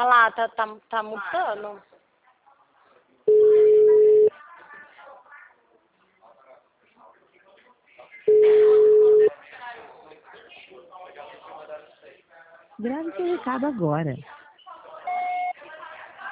Ah lá, tá mutando. Grave seu recado agora.